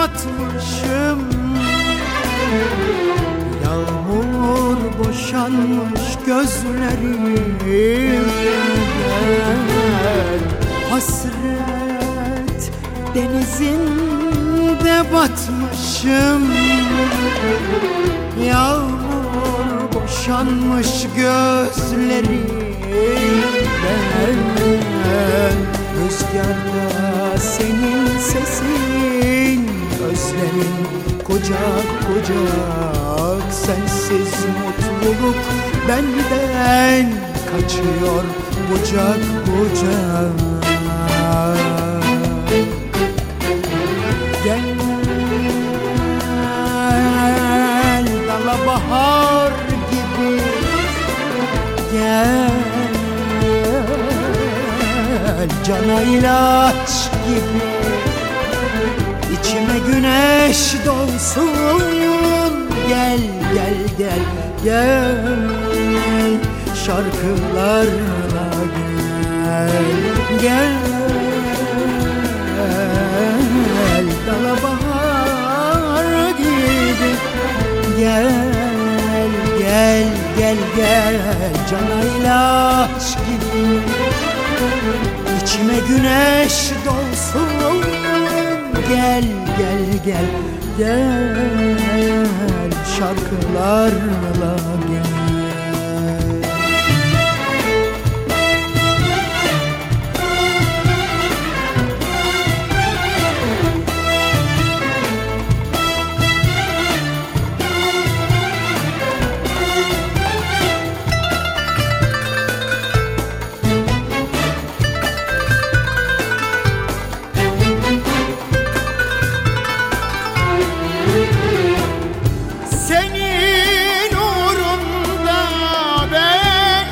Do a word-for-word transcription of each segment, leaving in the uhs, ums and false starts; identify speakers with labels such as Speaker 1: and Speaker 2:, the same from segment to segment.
Speaker 1: batmışım. Yağmur boşanmış gözlerimden, hasret denizinde batmışım. Yağmur boşanmış gözlerimden, rüzgarda senin sesin, özlemin kucak kucak. Sensiz mutluluk benden kaçıyor bucak bucak. Gel dala bahar gibi, gel cana ilaç gibi. İçime güneş dolsun, gel gel gel gel. Şarkılarla gel gel. Dala bahar gibi, gel gel gel gel. Cana ilaç gibi. İçime güneş dolsun, gel gel gel gel. Şarkılarla gel.
Speaker 2: Senin uğrunda ben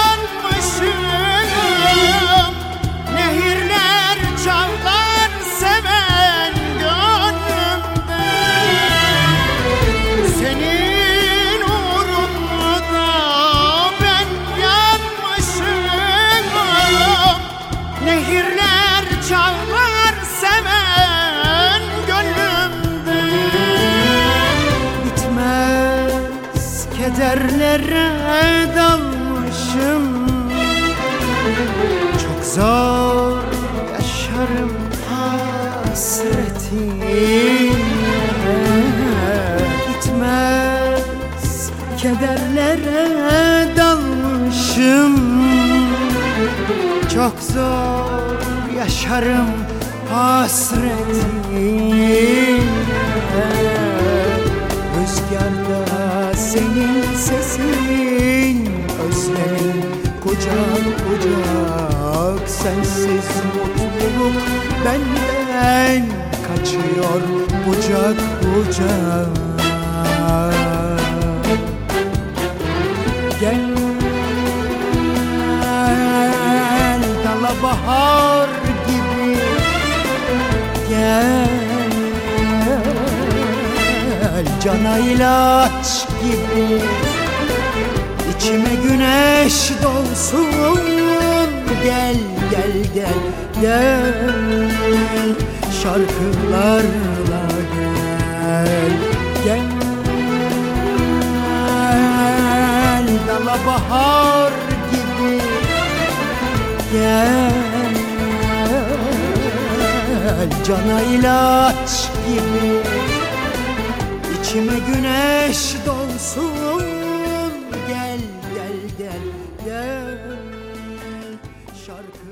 Speaker 2: yanmışım. Nehirler çağlar seven gönlümde. Senin uğrunda ben yanmışım. Nehirler çağlar seven gönlümde.
Speaker 1: Kederlere dalmışım. Çok zor yaşarım hasretin. Gitmez kederlere dalmışım. Çok zor yaşarım hasretin. Rüzgarda senin sesin, özlemin kucak kucak. Sensiz mutluluk benden kaçıyor bucak bucak. Gel dala bahar gibi, gel cana ilaç gibi. İçime güneş dolsun, gel gel gel gel. Şarkılarla gel gel. Dala bahar gibi, gel cana ilaç gibi. İçime güneş dolsun, gel gel gel gel. Şarkı